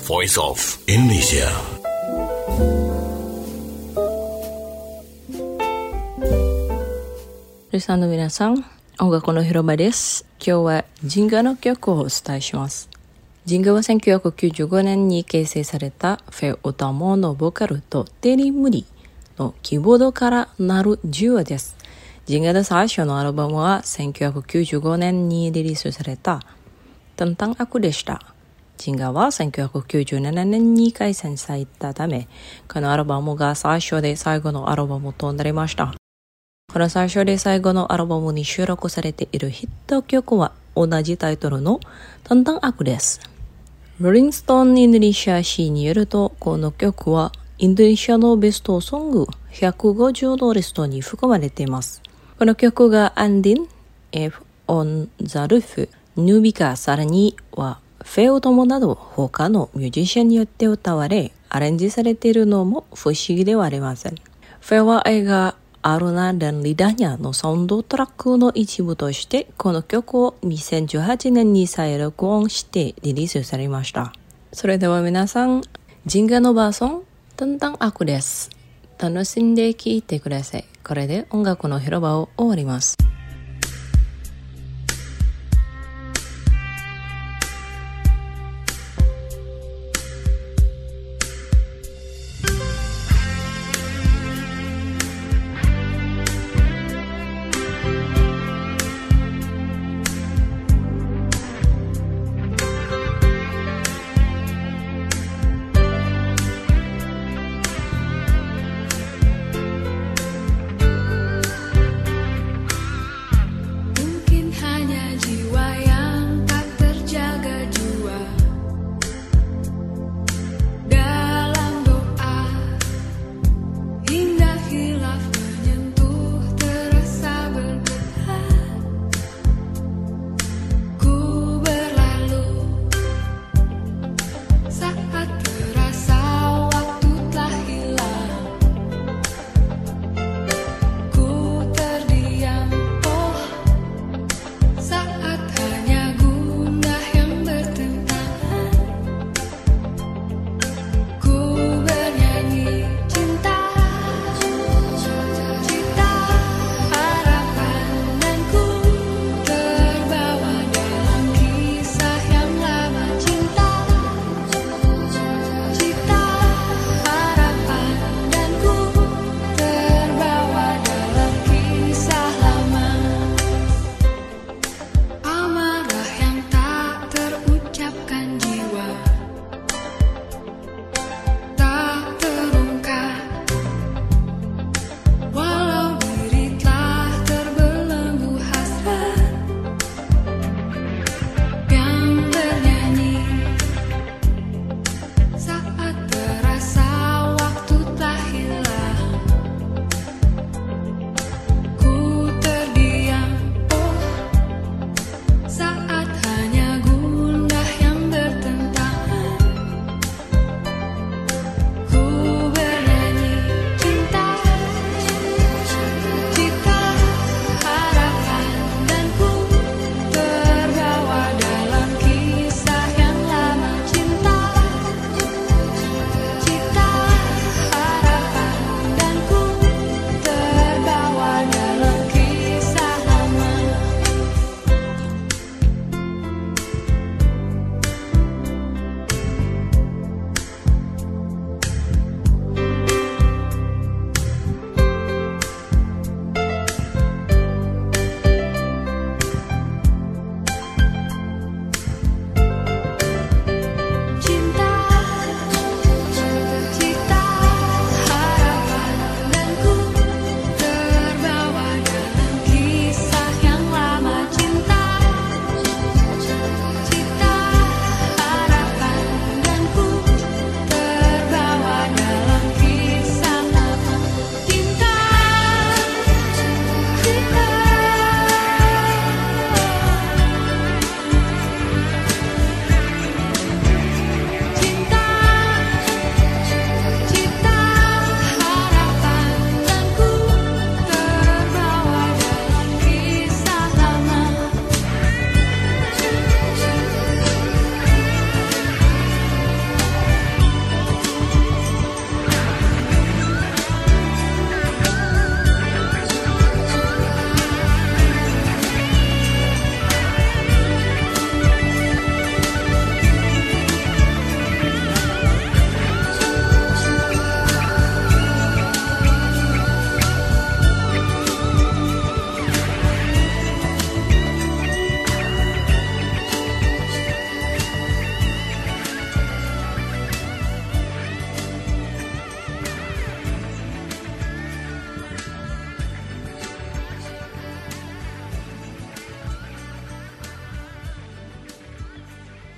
Voice of Indonesia. リスナーの皆さん、音楽の広場です。今日はジンガの曲をお伝えします。ジンガは1995年に結成されたフェ・オタモのボーカルとテリー・ムリのキーボードからなるデュオです。ジンガの最初のアルバムは1995年にリリースされたTentang Akuでした。ジンガは1997年に解散されたため、このアルバムが最初で最後のアルバムとなりました。この最初で最後のアルバムに収録されているヒット曲は同じタイトルのTentang Akuです。ローリングストーンインドネシア誌によると、この曲はインドネシアのベストソング150のリストに含まれています。この曲がアンディン、F、オン・ザ・ルフ、ヌビカ、さらにはフェオトモなど他のミュージシャンによって歌われ、アレンジされているのも不思議ではありません。フェは映画Aruna dan Lidahnyaのサウンドトラックの一部として、この曲を2018年に再録音してリリースされました。それでは皆さん、ジンガのバーソン、Tentang Akuです。楽しんで聴いてください。これで音楽の広場を終わります。